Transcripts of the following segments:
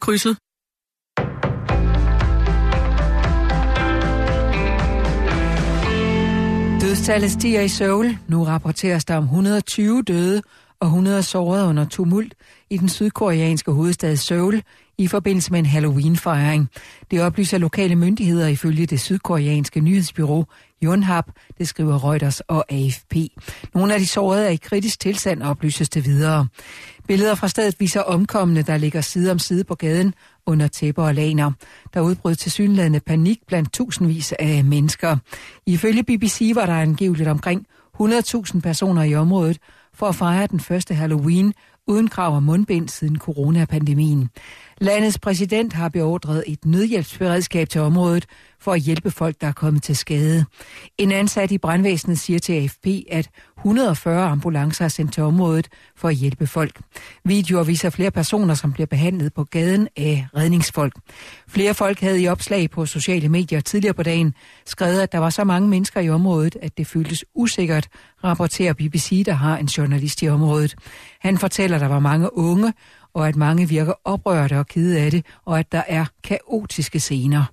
krydset. Dødstallet stiger i Seoul. Nu rapporteres der om 120 døde og 100 sårede under tumult i den sydkoreanske hovedstad Seoul i forbindelse med en Halloween-fejring. Det oplyser lokale myndigheder ifølge det sydkoreanske nyhedsbureau Yonhap, det skriver Reuters og AFP. Nogle af de sårede er i kritisk tilstand, oplyses det videre. Billeder fra stedet viser omkomne, der ligger side om side på gaden under tæpper og laner. Der udbrød tilsyneladende panik blandt tusindvis af mennesker. Ifølge BBC var der angiveligt omkring 100.000 personer i området for at fejre den første Halloween uden krav om mundbind siden coronapandemien. Landets præsident har beordret et nødhjælpsberedskab til området for at hjælpe folk, der er kommet til skade. En ansat i brandvæsenet siger til AFP, at 140 ambulancer er sendt til området for at hjælpe folk. Videoer viser flere personer, som bliver behandlet på gaden af redningsfolk. Flere folk havde i opslag på sociale medier tidligere på dagen skrevet, at der var så mange mennesker i området, at det føltes usikkert, rapporterer BBC, der har en journalist i området. Han fortæller, at der var mange unge, og at mange virker oprørte og kede af det, og at der er kaotiske scener.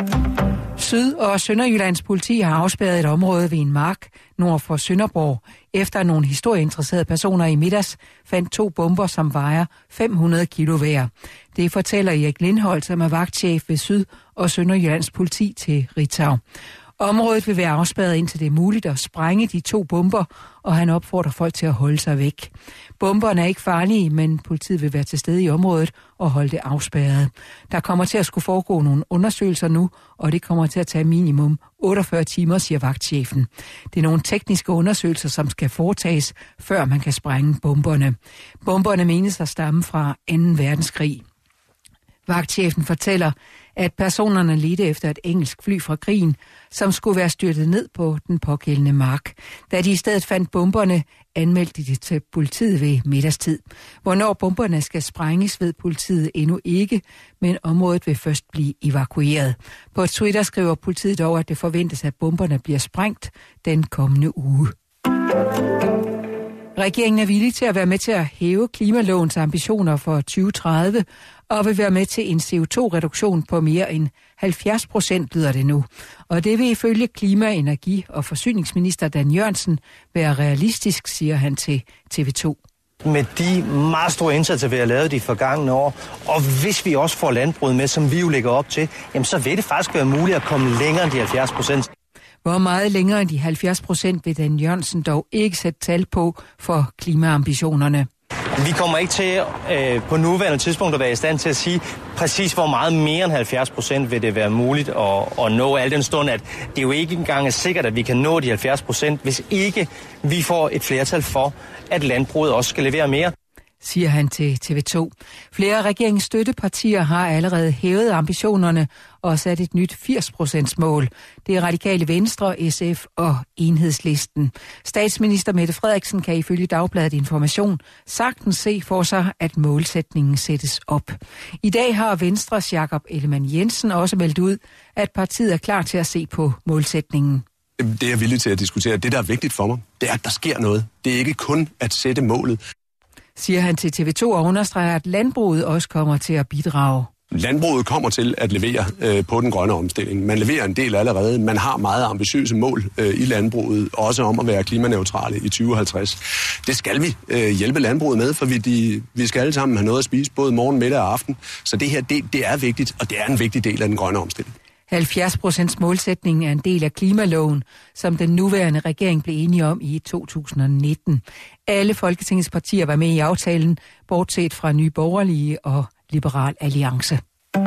Syd- og Sønderjyllands politi har afspærret et område ved en mark nord for Sønderborg, efter nogle historieinteresserede personer i middags fandt 2 bomber, som vejer 500 kilo hver. Det fortæller Erik Lindholt, som er vagtchef ved Syd- og Sønderjyllands politi til Ritzau. Området vil være afspærret, indtil det er muligt at sprænge de 2 bomber, og han opfordrer folk til at holde sig væk. Bomberne er ikke farlige, men politiet vil være til stede i området og holde det afspærret. Der kommer til at skulle foregå nogle undersøgelser nu, og det kommer til at tage minimum 48 timer, siger vagtchefen. Det er nogle tekniske undersøgelser, som skal foretages, før man kan sprænge bomberne. Bomberne menes at stamme fra 2. verdenskrig. Vagtchefen fortæller, at personerne ledte efter et engelsk fly fra krigen, som skulle være styrtet ned på den pågældende mark. Da de i stedet fandt bomberne, anmeldte de til politiet ved middagstid. Hvornår bomberne skal sprænges, ved politiet endnu ikke, men området vil først blive evakueret. På Twitter skriver politiet dog, at det forventes, at bomberne bliver sprængt den kommende uge. Regeringen er villig til at være med til at hæve klimalovens ambitioner for 2030 og vil være med til en CO2-reduktion på mere end 70%, lyder det nu. Og det vil ifølge klima-, energi- og forsyningsminister Dan Jørgensen være realistisk, siger han til TV2. Med de meget store indsatser, vi har lavet de forgangne år, og hvis vi også får landbruget med, som vi jo lægger op til, jamen så vil det faktisk være muligt at komme længere end de 70%. Hvor meget længere end de 70% vil Dan Jørgensen dog ikke sætte tal på for klimaambitionerne. Vi kommer ikke til på nuværende tidspunkt at være i stand til at sige præcis, hvor meget mere end 70% vil det være muligt at nå, al den stund, at det jo ikke engang er sikkert, at vi kan nå de 70%, hvis ikke vi får et flertal for, at landbruget også skal levere mere, siger han til TV2. Flere af regeringens støttepartier har allerede hævet ambitionerne og sat et nyt 80%-mål. Det er Radikale Venstre, SF og Enhedslisten. Statsminister Mette Frederiksen kan ifølge Dagbladet Information sagtens se for sig, at målsætningen sættes op. I dag har Venstres Jakob Ellemann-Jensen også meldt ud, at partiet er klar til at se på målsætningen. Det er jeg villig til at diskutere. Det, der er vigtigt for mig, det er, at der sker noget. Det er ikke kun at sætte målet, siger han til TV2 og understreger, at landbruget også kommer til at bidrage. Landbruget kommer til at levere på den grønne omstilling. Man leverer en del allerede. Man har meget ambitiøse mål i landbruget, også om at være klimaneutrale i 2050. Det skal vi hjælpe landbruget med, for vi skal alle sammen have noget at spise, både morgen, middag og aften. Så det her, det er vigtigt, og det er en vigtig del af den grønne omstilling. 70% målsætningen er en del af klimaloven, som den nuværende regering blev enige om i 2019. Alle Folketingets partier var med i aftalen, bortset fra Nye Borgerlige og Liberal Alliance.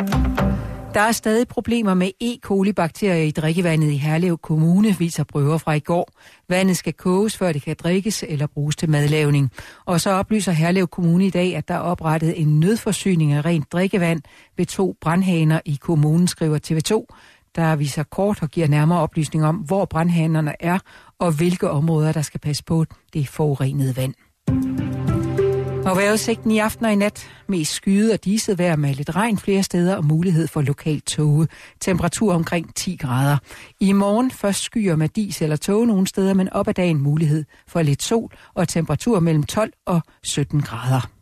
Der er stadig problemer med E. coli-bakterier i drikkevandet i Herlev Kommune, viser prøver fra i går. Vandet skal koges, før det kan drikkes eller bruges til madlavning. Og så oplyser Herlev Kommune i dag, at der er oprettet en nødforsyning af rent drikkevand ved 2 brandhaner i kommunen, skriver TV2. Der viser kort og giver nærmere oplysning om, hvor brandhanerne er og hvilke områder, der skal passe på det forurenede vand. Og vejrudsigten i aften og i nat mest skyet og diset vejr med lidt regn flere steder og mulighed for lokalt tåge. Temperatur omkring 10 grader. I morgen først skyer med dis eller tåge nogle steder, men op ad dagen mulighed for lidt sol og temperatur mellem 12 og 17 grader.